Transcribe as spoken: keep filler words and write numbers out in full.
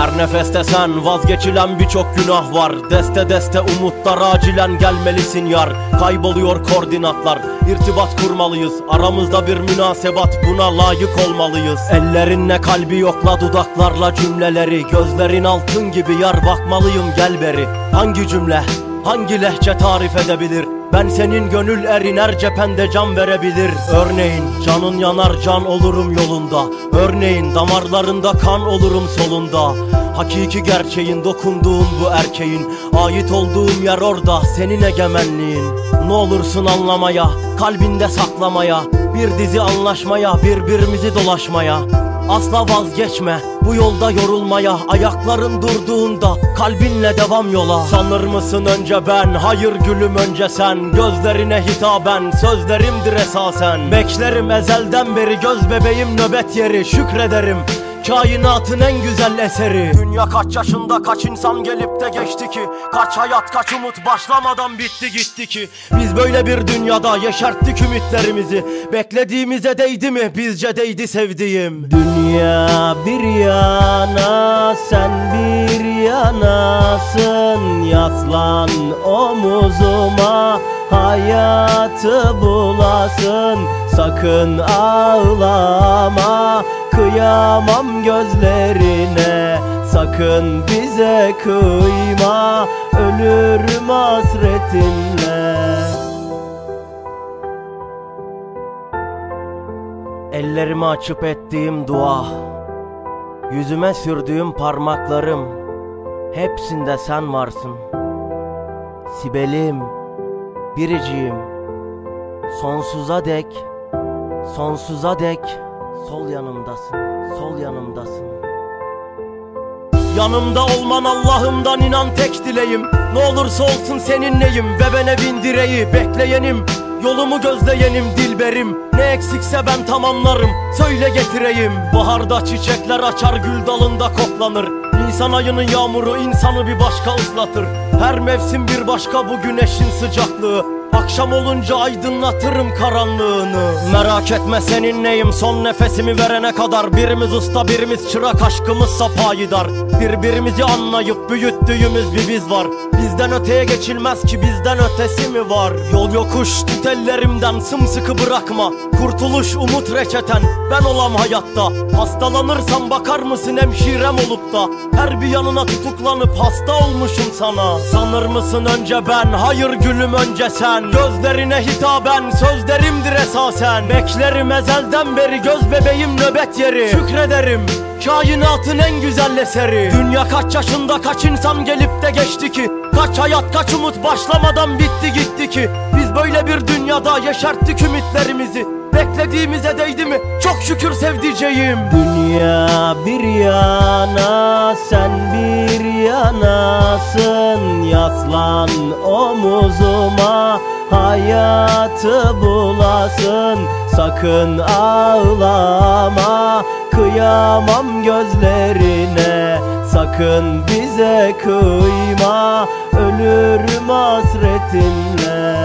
Her nefeste sen, vazgeçilen birçok günah var. Deste deste umutlar, acilen gelmelisin yar. Kayboluyor koordinatlar, irtibat kurmalıyız. Aramızda bir münasebat, buna layık olmalıyız. Ellerinle kalbi yokla, dudaklarla cümleleri. Gözlerin altın gibi yar, bakmalıyım gel beri. Hangi cümle, hangi lehçe tarif edebilir? Ben senin gönül erin, her cephende can verebilir. Örneğin canın yanar, can olurum yolunda. Örneğin damarlarında kan olurum solunda. Hakiki gerçeğin, dokunduğun bu erkeğin. Ait olduğum yer orada, senin egemenliğin. Ne olursun anlamaya, kalbinde saklamaya. Bir dizi anlaşmaya, birbirimizi dolaşmaya. Asla vazgeçme bu yolda yorulmaya. Ayakların durduğunda kalbinle devam yola. Sanır mısın önce ben, hayır gülüm önce sen. Gözlerine hitaben sözlerimdir esasen. Beklerim ezelden beri, göz bebeğim nöbet yeri. Şükrederim kainatın en güzel eseri. Dünya kaç yaşında, kaç insan gelip de geçti ki. Kaç hayat, kaç umut başlamadan bitti gitti ki. Biz böyle bir dünyada yeşerttik ümitlerimizi. Beklediğimize değdi mi? Bizce değdi sevdiğim. Dünya bir yana, sen bir yanasın. Yaslan omuzuma, hayatı bulasın. Sakın ağlama, kıyamam gözlerine. Sakın bize kıyma, ölürüm hasretinle. Ellerimi açıp ettiğim dua, yüzüme sürdüğüm parmaklarım, hepsinde sen varsın. Sibelim, biriciğim, sonsuza dek, sonsuza dek sol yanımdasın, sol yanımdasın. Yanımda olman Allah'ımdan inan tek dileğim. Ne olursa olsun seninleyim ve ben evin direği. Bekleyenim, yolumu gözleyenim dilberim. Ne eksikse ben tamamlarım, söyle getireyim. Baharda çiçekler açar, gül dalında koklanır. Nisan ayının yağmuru insanı bir başka ıslatır. Her mevsim bir başka, bu güneşin sıcaklığı. Akşam olunca aydınlatırım karanlığını. Merak etme seninleyim son nefesimi verene kadar. Birimiz usta, birimiz çırak, aşkımızsa payidar. Birbirimizi anlayıp büyüttüğümüz bir biz var. Bizden öteye geçilmez ki, bizden ötesi mi var? Yol yokuş, tut ellerimden, sımsıkı bırakma. Kurtuluş umut reçeten, ben olam hayatta. Hastalanırsam bakar mısın hemşirem olup da? Her bir yanına tutuklanıp hasta olmuşum sana. Sanır mısın önce ben, hayır gülüm önce sen. Gözlerine hitaben sözlerimdir esasen. Beklerim ezelden beri, göz bebeğim nöbet yeri. Şükrederim kainatın en güzel eseri. Dünya kaç yaşında, kaç insan gelip de geçti ki. Kaç hayat, kaç umut başlamadan bitti gitti ki. Biz böyle bir dünyada yeşerttik ümitlerimizi. Beklediğimize değdi mi? Çok şükür sevdiceğim. Dünya bir yana, sen bir yanasın. Yaslan omuzuma, hayatı bulasın. Sakın ağlama, kıyamam gözlerine. Sakın bize kıyma, ölürüm hasretinle.